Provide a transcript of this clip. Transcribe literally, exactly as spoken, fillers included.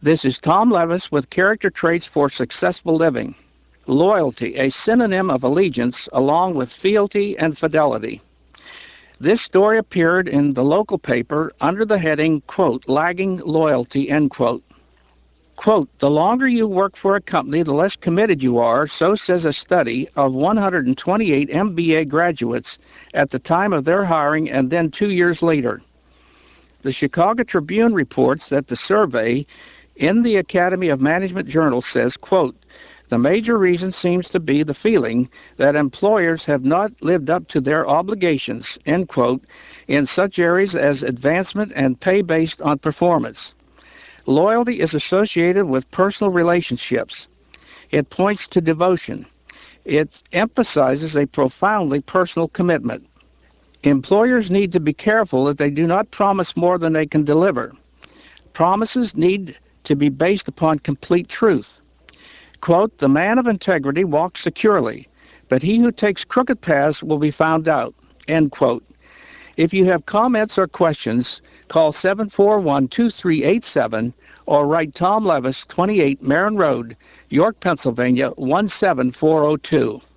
This is Tom Levis with Character Traits for Successful Living. Loyalty, a synonym of allegiance, along with fealty and fidelity. This story appeared in the local paper under the heading, quote, lagging loyalty, end quote. Quote, the longer you work for a company, the less committed you are, so says a study of one hundred twenty-eight M B A graduates at the time of their hiring and then two years later. The Chicago Tribune reports that the survey in the Academy of Management Journal says, quote, the major reason seems to be the feeling that employers have not lived up to their obligations, end quote, in such areas as advancement and pay based on performance. Loyalty is associated with personal relationships. It points to devotion. It emphasizes a profoundly personal commitment. Employers need to be careful that they do not promise more than they can deliver. Promises need to be based upon complete truth. Quote, the man of integrity walks securely, but he who takes crooked paths will be found out, end quote. If you have comments or questions, call seven four one, two three eight seven or write Tom Levis, twenty-eight Marin Road, York, Pennsylvania, one seven four zero two.